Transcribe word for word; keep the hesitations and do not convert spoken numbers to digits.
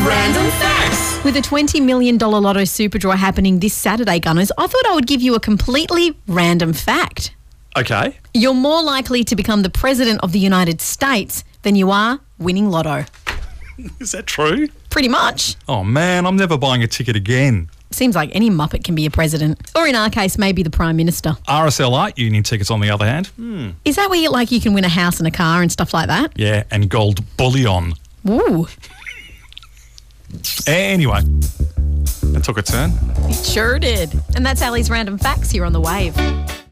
Random Facts. With a twenty million dollars Lotto super draw happening this Saturday, Gunners, I thought I would give you a completely random fact. Okay. You're more likely to become the President of the United States than you are winning Lotto. Is that true? Pretty much. Oh, man, I'm never buying a ticket again. Seems like any muppet can be a president. Or in our case, maybe the Prime Minister. R S L Art Union tickets, on the other hand. Hmm. Is that where you, like, you can win a house and a car and stuff like that? Yeah, and gold bullion. Ooh. Anyway, that took a turn. It sure did. And that's Ali's Random Facts here on The Wave.